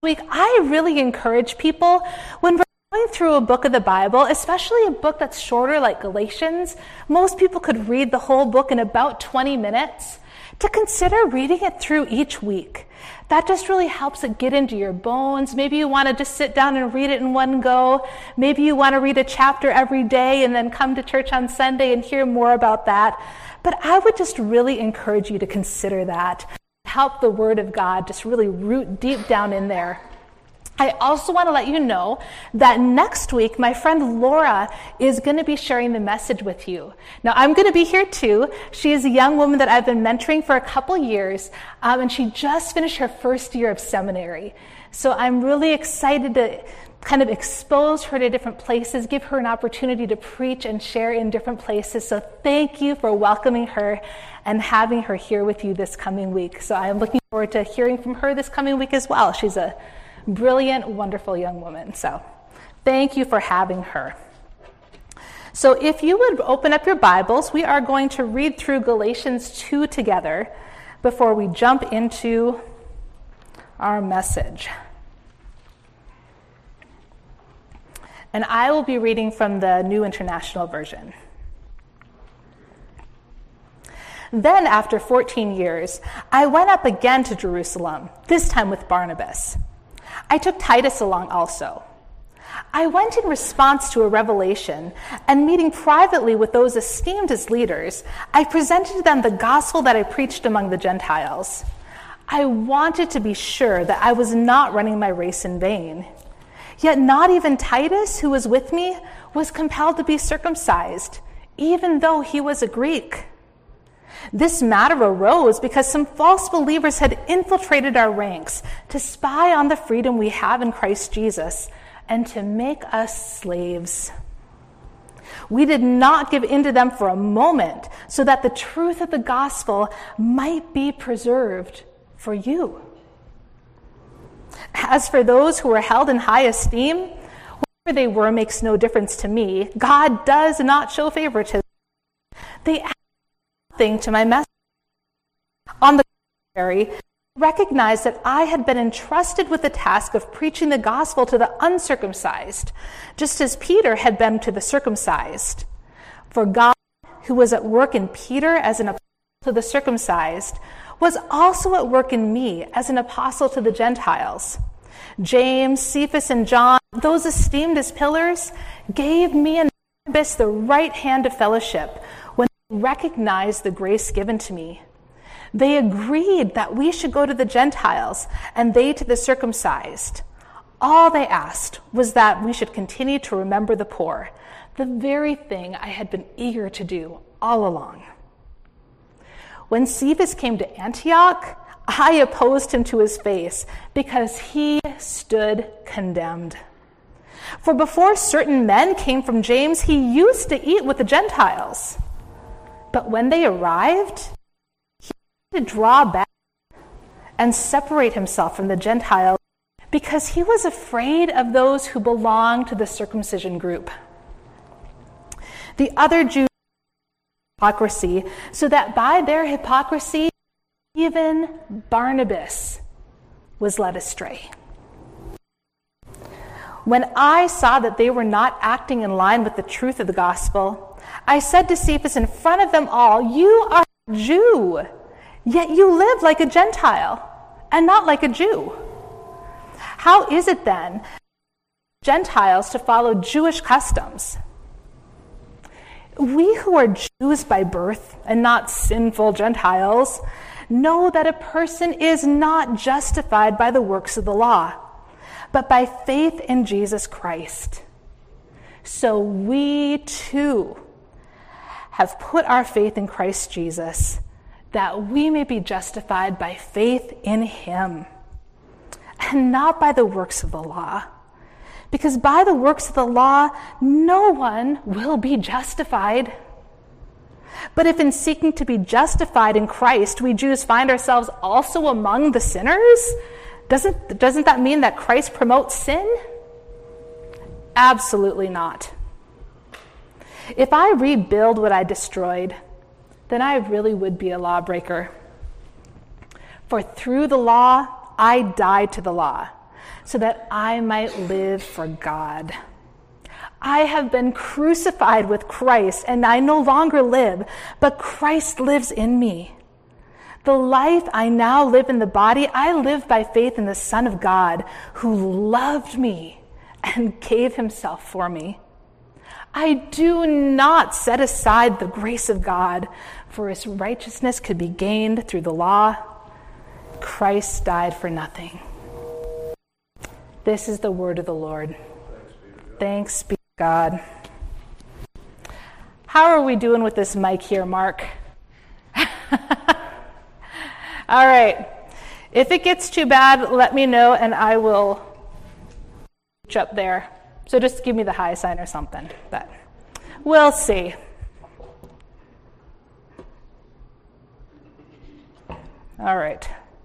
week, I really encourage people when we're going through a book of the Bible, especially a book that's shorter like Galatians, most people could read the whole book in about 20 minutes, to consider reading it through each week. That just really helps it get into your bones. Maybe you want to just sit down and read it in one go. Maybe you want to read a chapter every day and then come to church on Sunday and hear more about that. But I would just really encourage you to consider that. Help the Word of God just really root deep down in there. I also want to let you know that next week, my friend Laura is going to be sharing the message with you. Now, I'm going to be here too. She is a young woman that I've been mentoring for a couple years, and she just finished her first year of seminary. So I'm really excited to kind of expose her to different places, give her an opportunity to preach and share in different places. So thank you for welcoming her and having her here with you this coming week. So I'm looking forward to hearing from her this coming week as well. She's a brilliant, wonderful young woman. So thank you for having her. So if you would open up your Bibles, we are going to read through Galatians 2 together before we jump into our message. And I will be reading from the New International Version. Then, after 14 years, I went up again to Jerusalem, this time with Barnabas. I took Titus along also. I went in response to a revelation, and meeting privately with those esteemed as leaders, I presented to them the gospel that I preached among the Gentiles. I wanted to be sure that I was not running my race in vain. Yet not even Titus, who was with me, was compelled to be circumcised, even though he was a Greek. This matter arose because some false believers had infiltrated our ranks to spy on the freedom we have in Christ Jesus and to make us slaves. We did not give in to them for a moment so that the truth of the gospel might be preserved for you. As for those who were held in high esteem, whoever they were makes no difference to me. God does not show favoritism. They add nothing to my message. On the contrary, recognize that I had been entrusted with the task of preaching the gospel to the uncircumcised, just as Peter had been to the circumcised. For God, who was at work in Peter as an apostle to the circumcised, was also at work in me as an apostle to the Gentiles. James, Cephas, and John, those esteemed as pillars, gave me and Barnabas the right hand of fellowship when they recognized the grace given to me. They agreed that we should go to the Gentiles and they to the circumcised. All they asked was that we should continue to remember the poor, the very thing I had been eager to do all along. When Cephas came to Antioch, I opposed him to his face because he stood condemned. For before certain men came from James, he used to eat with the Gentiles. But when they arrived, he had to draw back and separate himself from the Gentiles because he was afraid of those who belonged to the circumcision group. The other Jews hypocrisy, so that by their hypocrisy, even Barnabas was led astray. When I saw that they were not acting in line with the truth of the gospel, I said to Cephas in front of them all, "You are a Jew, yet you live like a Gentile and not like a Jew. How is it then Gentiles to follow Jewish customs? We who are Jews by birth and not sinful Gentiles know that a person is not justified by the works of the law, but by faith in Jesus Christ. So we too have put our faith in Christ Jesus, that we may be justified by faith in him, and not by the works of the law. Because by the works of the law, no one will be justified. But if in seeking to be justified in Christ, we Jews find ourselves also among the sinners, doesn't that mean that Christ promotes sin? Absolutely not. If I rebuild what I destroyed, then I really would be a lawbreaker. For through the law, I died to the law, so that I might live for God. I have been crucified with Christ, and I no longer live, but Christ lives in me. The life I now live in the body, I live by faith in the Son of God, who loved me and gave himself for me. I do not set aside the grace of God, for his righteousness could be gained through the law. Christ died for nothing. This is the word of the Lord. Thanks be to God. How are we doing with this mic here, Mark? All right. If it gets too bad, let me know and I will reach up there. So just give me the high sign or something. But we'll see. All right.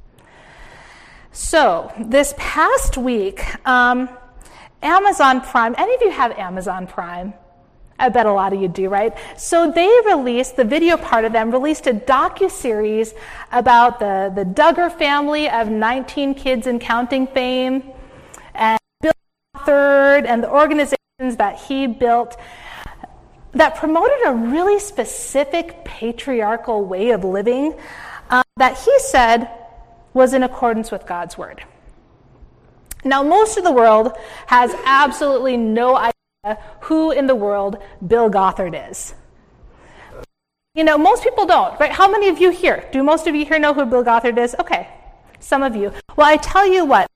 So this past week, Amazon Prime, any of you have Amazon Prime? I bet a lot of you do, right? So they released, the video part of them, released a docuseries about the Duggar family of 19 kids and counting fame, and Bill Gothard and the organizations that he built that promoted a really specific patriarchal way of living that he said was in accordance with God's word. Now, most of the world has absolutely no idea who in the world Bill Gothard is. You know, most people don't, right? How many of you here? Do most of you here know who Bill Gothard is? Okay, some of you. Well, I tell you what,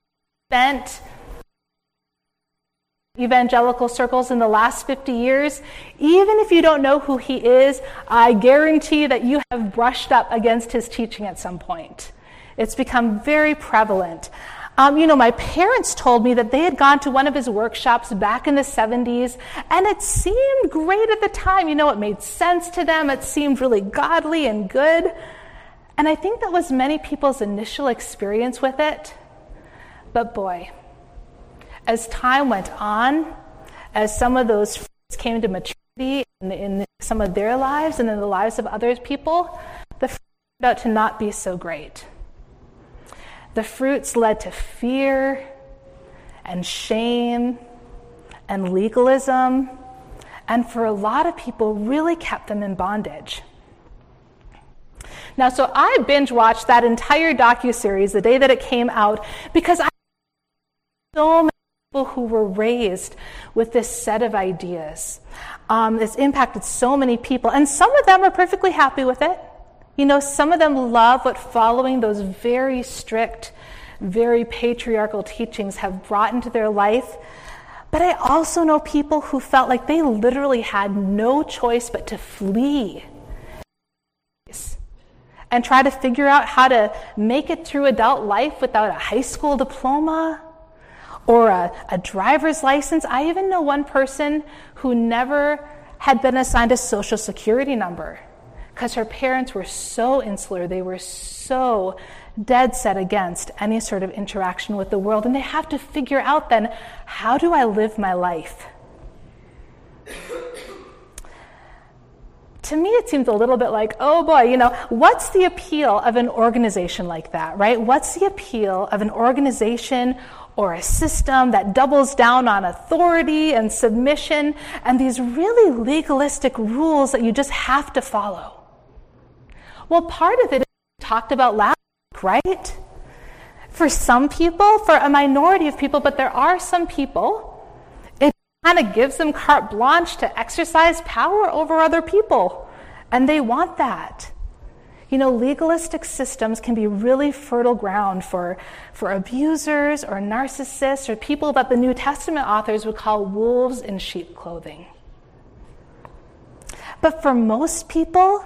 evangelical circles in the last 50 years, even if you don't know who he is, I guarantee that you have brushed up against his teaching at some point. It's become very prevalent. My parents told me that they had gone to one of his workshops back in the 70s, and it seemed great at the time. It made sense to them. It seemed really godly and good. And I think that was many people's initial experience with it. But boy, as time went on, as some of those fruits came to maturity in some of their lives and in the lives of other people, the fruit turned out to not be so great. The fruits led to fear and shame and legalism, and for a lot of people really kept them in bondage. Now, so I binge watched that entire docuseries the day that it came out because I so many people who were raised with this set of ideas. It's impacted so many people, and some of them are perfectly happy with it. Some of them love what following those very strict, very patriarchal teachings have brought into their life. But I also know people who felt like they literally had no choice but to flee and try to figure out how to make it through adult life without a high school diploma or a driver's license. I even know one person who never had been assigned a social security number because her parents were so insular, they were so dead set against any sort of interaction with the world, and they have to figure out then, how do I live my life? To me, it seems a little bit like, oh boy, what's the appeal of an organization like that, right? What's the appeal of an organization or a system that doubles down on authority and submission and these really legalistic rules that you just have to follow? Well, part of it is talked about last week, right? For some people, for a minority of people, but there are some people, it kind of gives them carte blanche to exercise power over other people, and they want that. Legalistic systems can be really fertile ground for abusers or narcissists or people that the New Testament authors would call wolves in sheep clothing. But for most people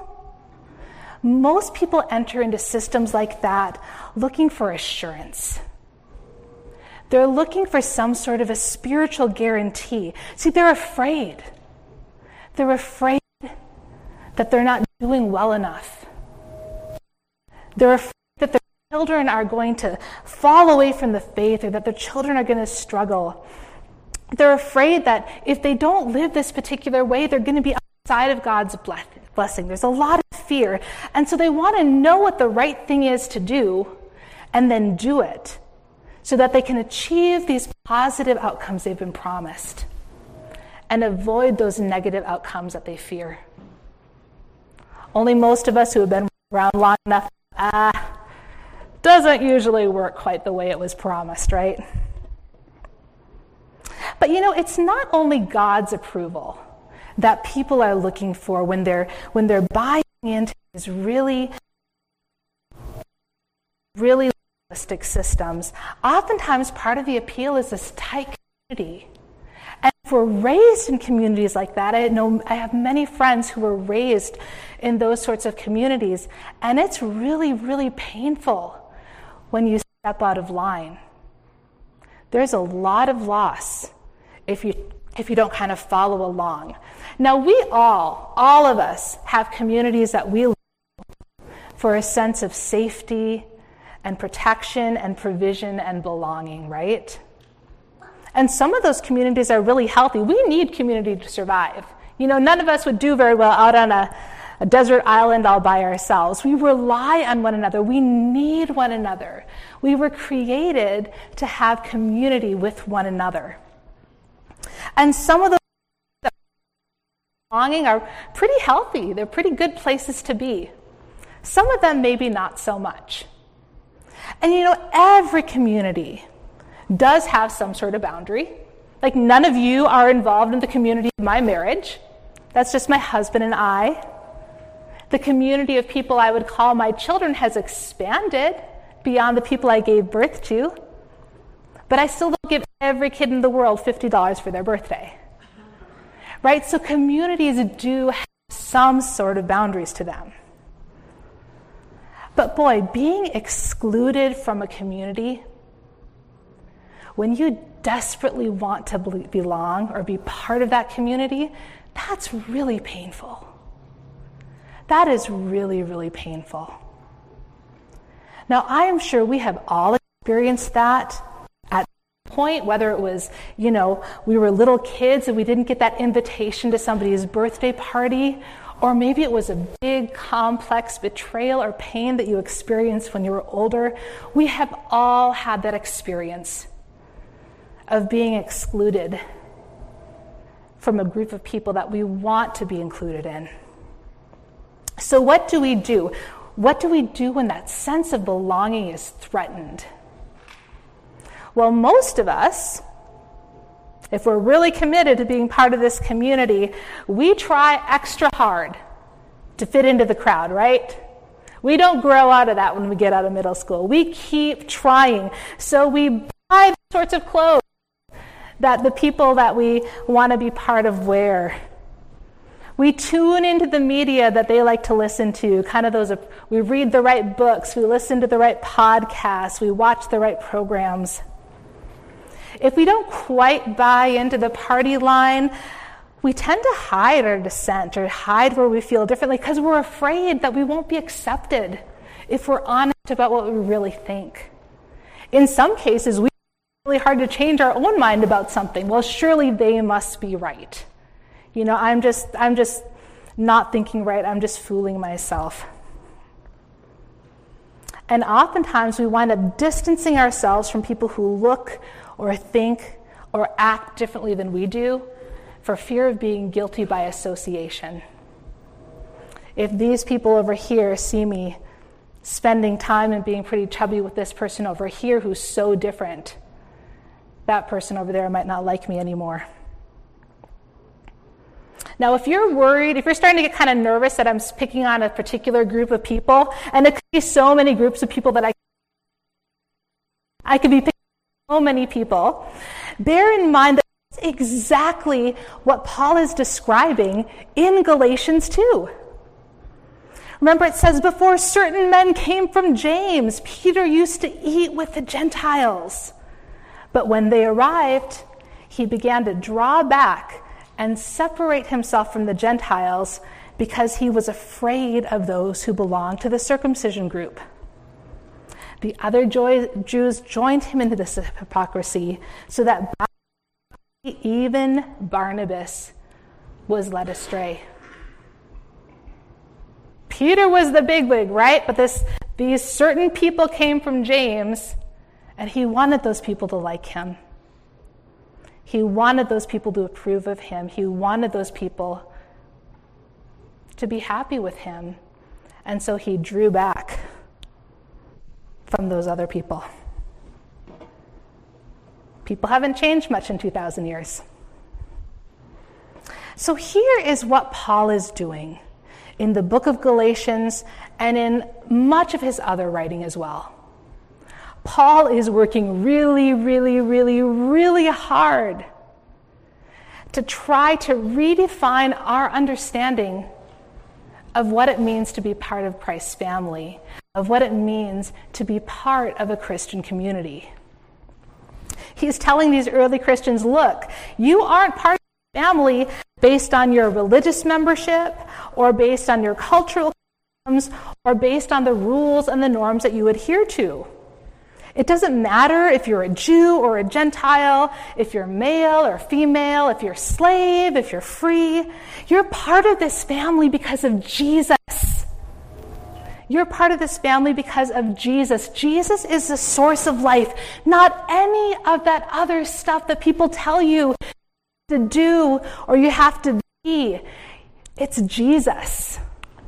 enter into systems like that looking for assurance. They're looking for some sort of a spiritual guarantee. See, they're afraid. They're afraid that they're not doing well enough. They're afraid that their children are going to fall away from the faith or that their children are going to struggle. They're afraid that if they don't live this particular way, they're going to be outside of God's blessing. There's a lot of fear. And so they want to know what the right thing is to do and then do it so that they can achieve these positive outcomes they've been promised and avoid those negative outcomes that they fear. Only most of us who have been around long enough, doesn't usually work quite the way it was promised, right? But it's not only God's approval that people are looking for when they're buying into these really, really realistic systems. Oftentimes, part of the appeal is this tight community. And if we're raised in communities like that, I have many friends who were raised in those sorts of communities, and it's really, really painful when you step out of line. There's a lot of loss if you don't kind of follow along. Now, we all of us, have communities that we live for a sense of safety and protection and provision and belonging, right? And some of those communities are really healthy. We need community to survive. None of us would do very well out on a desert island all by ourselves. We rely on one another. We need one another. We were created to have community with one another. And some of those belonging are pretty healthy. They're pretty good places to be. Some of them maybe not so much. And every community does have some sort of boundary. Like, none of you are involved in the community of my marriage. That's just my husband and I. The community of people I would call my children has expanded beyond the people I gave birth to. But I still don't give every kid in the world $50 for their birthday. Right? So communities do have some sort of boundaries to them. But boy, being excluded from a community, when you desperately want to belong or be part of that community, that's really painful. That is really, really painful. Now, I am sure we have all experienced that at some point, whether it was, we were little kids and we didn't get that invitation to somebody's birthday party, or maybe it was a big, complex betrayal or pain that you experienced when you were older. We have all had that experience of being excluded from a group of people that we want to be included in. So what do we do? What do we do when that sense of belonging is threatened? Well, most of us, if we're really committed to being part of this community, we try extra hard to fit into the crowd, right? We don't grow out of that when we get out of middle school. We keep trying. So we buy the sorts of clothes that the people that we want to be part of wear. We tune into the media that they like to listen to, we read the right books, we listen to the right podcasts, we watch the right programs. If we don't quite buy into the party line, we tend to hide our dissent or hide where we feel differently because we're afraid that we won't be accepted if we're honest about what we really think. In some cases, we find it really hard to change our own mind about something. Well, surely they must be right. I'm just not thinking right. I'm just fooling myself. And oftentimes we wind up distancing ourselves from people who look or think or act differently than we do for fear of being guilty by association. If these people over here see me spending time and being pretty chubby with this person over here who's so different, that person over there might not like me anymore. Now, if you're worried, if you're starting to get kind of nervous that I'm picking on a particular group of people, and it could be so many groups of people that I could be picking on so many people, bear in mind that that's exactly what Paul is describing in Galatians 2. Remember, it says, before certain men came from James, Peter used to eat with the Gentiles. But when they arrived, he began to draw back and separate himself from the Gentiles because he was afraid of those who belonged to the circumcision group. The other Jews joined him into this hypocrisy so that even Barnabas was led astray. Peter was the bigwig, right? But these certain people came from James, And he wanted those people to like him. He wanted those people to approve of him. He wanted those people to be happy with him. And so he drew back from those other people. People haven't changed much in 2,000 years. So here is what Paul is doing in the book of Galatians and in much of his other writing as well. Paul is working really, really, really, really hard to try to redefine our understanding of what it means to be part of Christ's family, of what it means to be part of a Christian community. He's telling these early Christians, look, you aren't part of the family based on your religious membership or based on your cultural customs or based on the rules and the norms that you adhere to. It doesn't matter if you're a Jew or a Gentile, if you're male or female, if you're a slave, if you're free. You're part of this family because of Jesus. You're part of this family because of Jesus. Jesus is the source of life, not any of that other stuff that people tell you to do or you have to be. It's Jesus.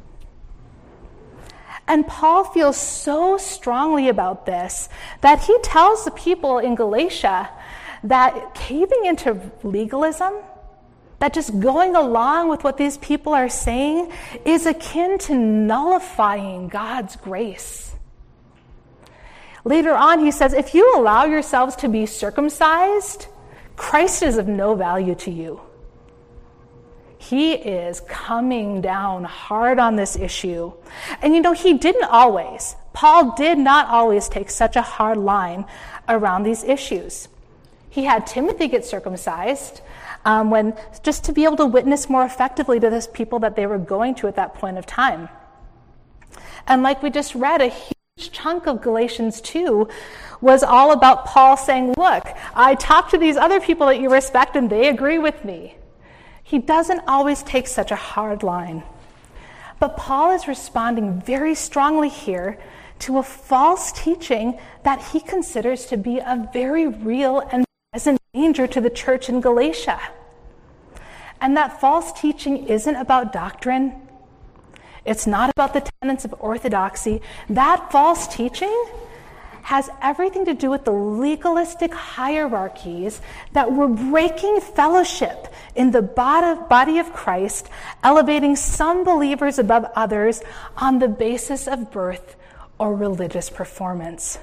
And Paul feels so strongly about this that he tells the people in Galatia that caving into legalism, that just going along with what these people are saying, is akin to nullifying God's grace. Later on, he says, if you allow yourselves to be circumcised, Christ is of no value to you. He is coming down hard on this issue. And he didn't always. Paul did not always take such a hard line around these issues. He had Timothy get circumcised just to be able to witness more effectively to those people that they were going to at that point of time. And like we just read, a huge chunk of Galatians 2 was all about Paul saying, look, I talked to these other people that you respect and they agree with me. He doesn't always take such a hard line. But Paul is responding very strongly here to a false teaching that he considers to be a very real and present danger to the church in Galatia. And that false teaching isn't about doctrine. It's not about the tenets of orthodoxy. That false teaching has everything to do with the legalistic hierarchies that were breaking fellowship in the body of Christ, elevating some believers above others on the basis of birth or religious performance.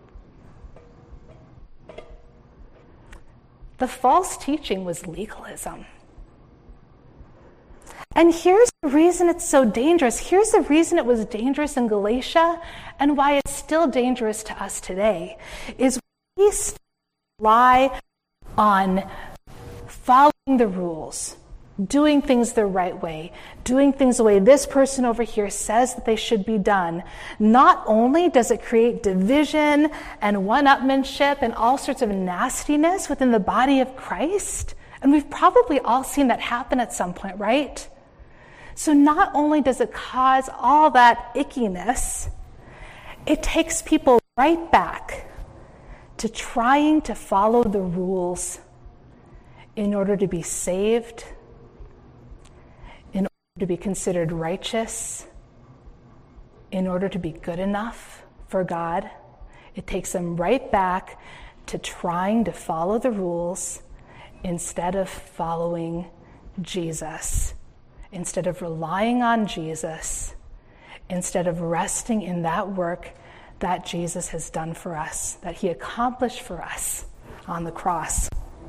The false teaching was legalism. And here's the reason it's so dangerous. Here's the reason it was dangerous in Galatia and why it's still dangerous to us today, is we still rely on following the rules, doing things the right way, doing things the way this person over here says that they should be done. Not only does it create division and one-upmanship and all sorts of nastiness within the body of Christ, and we've probably all seen that happen at some point, right? So not only does it cause all that ickiness, it takes people right back to trying to follow the rules in order to be saved, in order to be considered righteous, in order to be good enough for God. It takes them right back to trying to follow the rules instead of following Jesus. Instead of relying on Jesus, instead of resting in that work that Jesus has done for us, that he accomplished for us on the cross.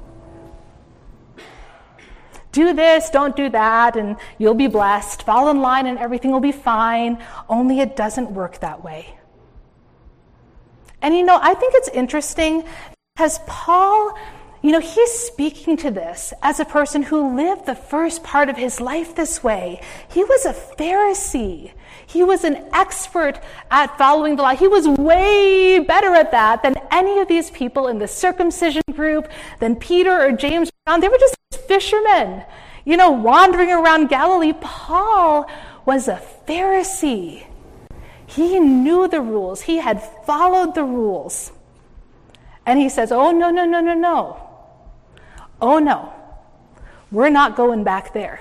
Do this, don't do that, and you'll be blessed. Fall in line and everything will be fine, only it doesn't work that way. And I think it's interesting because Paul, he's speaking to this as a person who lived the first part of his life this way. He was a Pharisee. He was an expert at following the law. He was way better at that than any of these people in the circumcision group, than Peter or James. They were just fishermen, wandering around Galilee. Paul was a Pharisee. He knew the rules. He had followed the rules. And he says, oh, no, no, no, no, no. Oh, no. We're not going back there.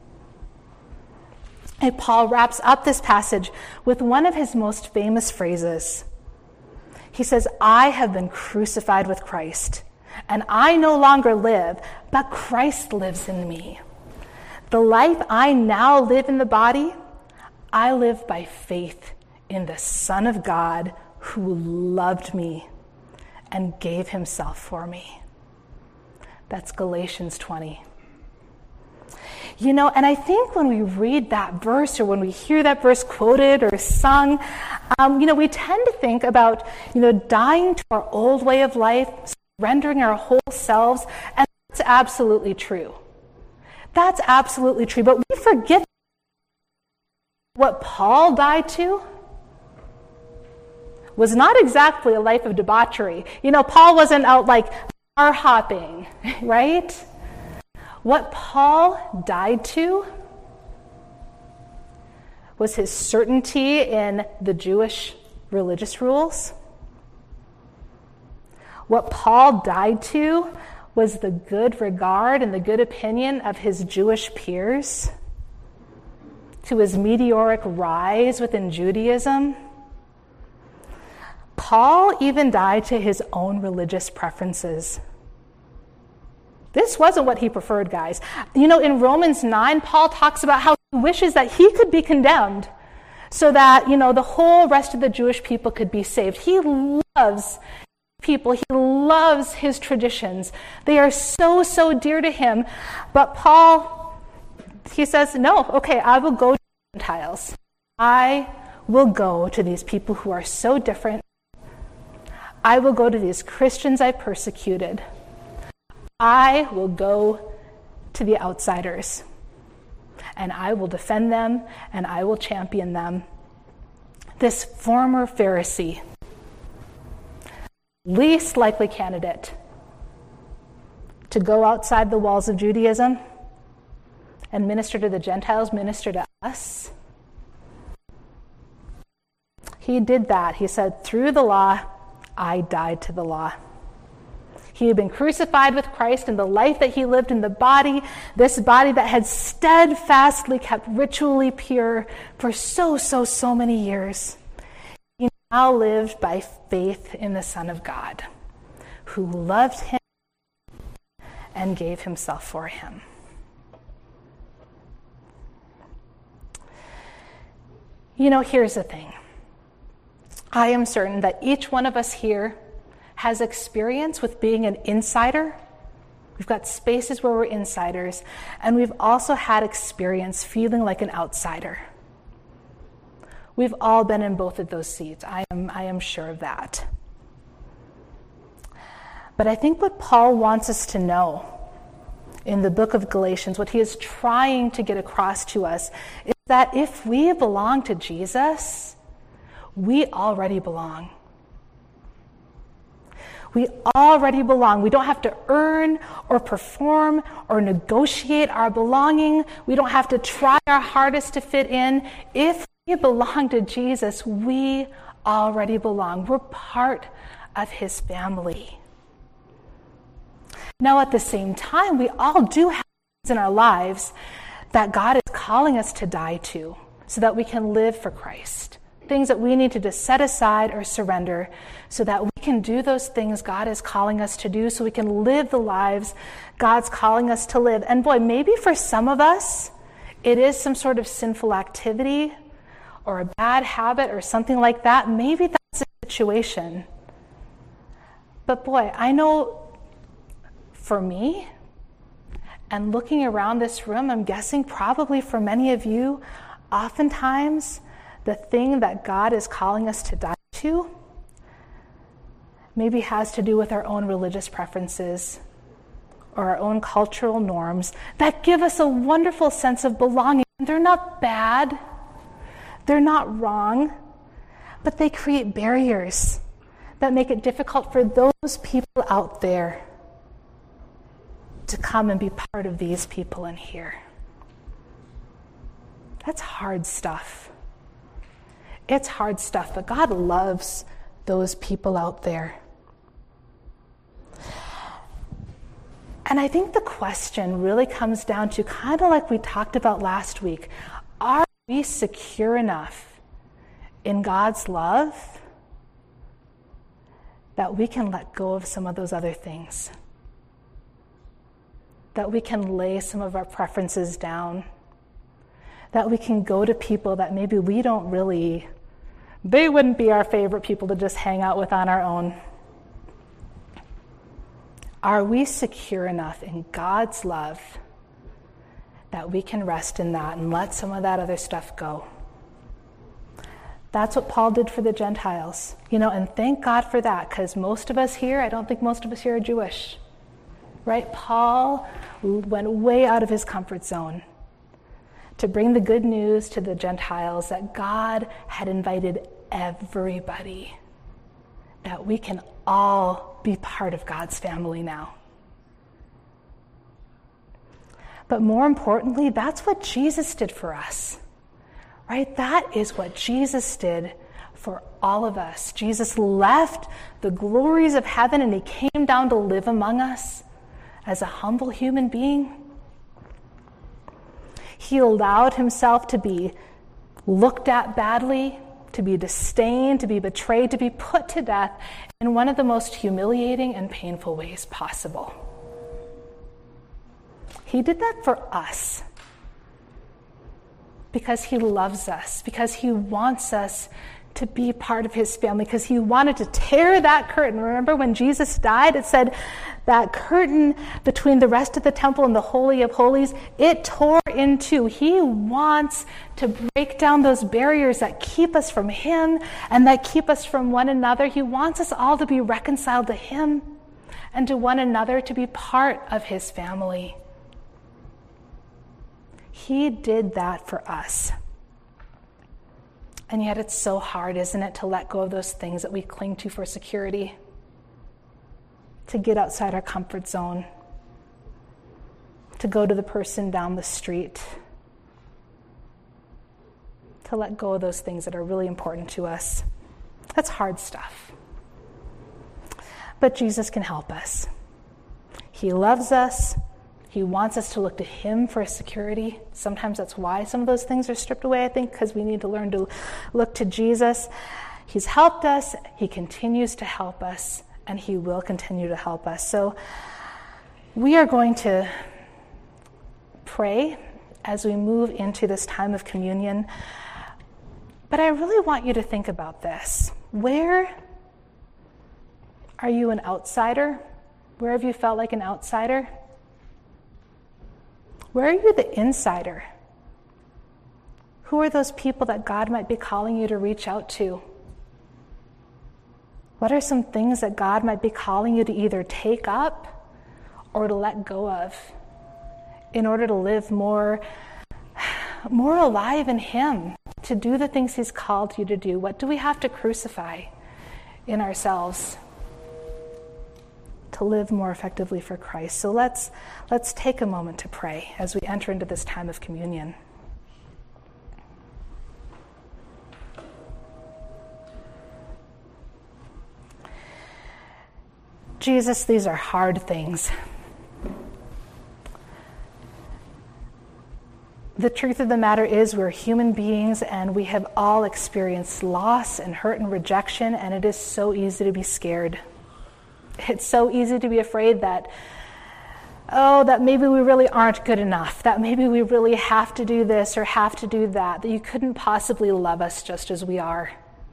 And Paul wraps up this passage with one of his most famous phrases. He says, I have been crucified with Christ, and I no longer live, but Christ lives in me. The life I now live in the body, I live by faith in the Son of God who loved me and gave himself for me. That's Galatians 20. You know, and I think when we read that verse or when we hear that verse quoted or sung, we tend to think about, dying to our old way of life, surrendering our whole selves, and that's absolutely true. That's absolutely true. But we forget what Paul died to was not exactly a life of debauchery. Paul wasn't out like bar hopping, right? What Paul died to was his certainty in the Jewish religious rules. What Paul died to was the good regard and the good opinion of his Jewish peers, to his meteoric rise within Judaism. Paul even died to his own religious preferences. This wasn't what he preferred, guys. In Romans 9, Paul talks about how he wishes that he could be condemned so that, the whole rest of the Jewish people could be saved. He loves people. He loves his traditions. They are so, so dear to him. But Paul, he says, no, okay, I will go to the Gentiles. I will go to these people who are so different. I will go to these Christians I persecuted. I will go to the outsiders, and I will defend them, and I will champion them. This former Pharisee, least likely candidate to go outside the walls of Judaism and minister to the Gentiles, minister to us. He did that. He said, through the law, I died to the law. He had been crucified with Christ, and the life that he lived in the body, this body that had steadfastly kept ritually pure for so many years, he now lived by faith in the Son of God, who loved him and gave himself for him. Here's the thing. I am certain that each one of us here has experience with being an insider. We've got spaces where we're insiders, and we've also had experience feeling like an outsider. We've all been in both of those seats. I am sure of that. But I think what Paul wants us to know in the book of Galatians, what he is trying to get across to us, is that if we belong to Jesus, we already belong. We already belong. We don't have to earn or perform or negotiate our belonging. We don't have to try our hardest to fit in. If we belong to Jesus, we already belong. We're part of his family. Now, at the same time, we all do have things in our lives that God is calling us to die to so that we can live for Christ. Things that we need to just set aside or surrender so that we can do those things God is calling us to do, so we can live the lives God's calling us to live. And boy, maybe for some of us, it is some sort of sinful activity or a bad habit or something like that. Maybe that's the situation. But boy, I know for me, and looking around this room, I'm guessing probably for many of you, oftentimes the thing that God is calling us to die to maybe has to do with our own religious preferences or our own cultural norms that give us a wonderful sense of belonging. They're not bad. They're not wrong. But they create barriers that make it difficult for those people out there to come and be part of these people in here. That's hard stuff. It's hard stuff, but God loves those people out there. And I think the question really comes down to kind of like we talked about last week. Are we secure enough in God's love that we can let go of some of those other things? That we can lay some of our preferences down? That we can go to people that maybe we don't really, they wouldn't be our favorite people to just hang out with on our own? Are we secure enough in God's love that we can rest in that and let some of that other stuff go? That's what Paul did for the Gentiles. And thank God for that, because most of us here, I don't think most of us here are Jewish. Right? Paul went way out of his comfort zone to bring the good news to the Gentiles that God had invited everybody, that we can all be part of God's family now. But more importantly, that's what Jesus did for us, right? That is what Jesus did for all of us. Jesus left the glories of heaven and he came down to live among us as a humble human being. He allowed himself to be looked at badly, to be disdained, to be betrayed, to be put to death in one of the most humiliating and painful ways possible. He did that for us because he loves us, because he wants us to be part of his family, because he wanted to tear that curtain. Remember when Jesus died, it said that curtain between the rest of the temple and the Holy of Holies, it tore in two. He wants to break down those barriers that keep us from him and that keep us from one another. He wants us all to be reconciled to him and to one another, to be part of his family. He did that for us. And yet it's so hard, isn't it, to let go of those things that we cling to for security, to get outside our comfort zone, to go to the person down the street, to let go of those things that are really important to us. That's hard stuff. But Jesus can help us. He loves us. He wants us to look to him for security. Sometimes that's why some of those things are stripped away, I think, because we need to learn to look to Jesus. He's helped us. He continues to help us, and he will continue to help us. So we are going to pray as we move into this time of communion. But I really want you to think about this. Where are you an outsider? Where have you felt like an outsider? Where are you the insider? Who are those people that God might be calling you to reach out to? What are some things that God might be calling you to either take up or to let go of in order to live more alive in him, to do the things he's called you to do? What do we have to crucify in ourselves to live more effectively for Christ? So let's take a moment to pray as we enter into this time of communion. Jesus, these are hard things. The truth of the matter is we're human beings and we have all experienced loss and hurt and rejection, and it is so easy to be scared. It's so easy to be afraid that maybe we really aren't good enough, that maybe we really have to do this or have to do that you couldn't possibly love us just as we are.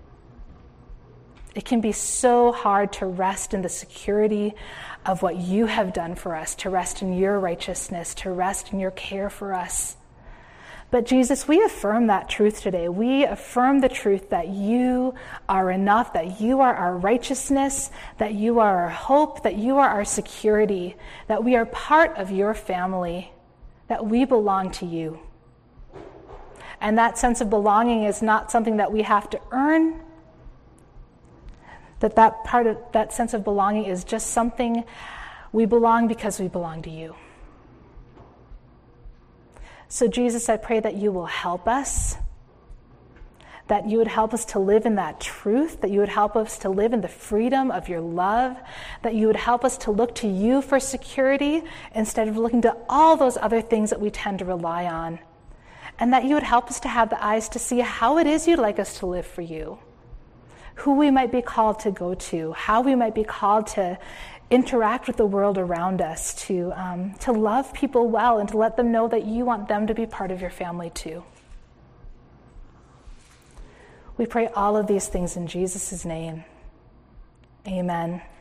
It can be so hard to rest in the security of what you have done for us, to rest in your righteousness, to rest in your care for us. But Jesus, we affirm that truth today. We affirm the truth that you are enough, that you are our righteousness, that you are our hope, that you are our security, that we are part of your family, that we belong to you. And that sense of belonging is not something that we have to earn, that part of that sense of belonging is just something we belong because we belong to you. So Jesus, I pray that you will help us, that you would help us to live in that truth, that you would help us to live in the freedom of your love, that you would help us to look to you for security instead of looking to all those other things that we tend to rely on, and that you would help us to have the eyes to see how it is you'd like us to live for you, who we might be called to go to, how we might be called to interact with the world around us, to love people well and to let them know that you want them to be part of your family too. We pray all of these things in Jesus' name. Amen.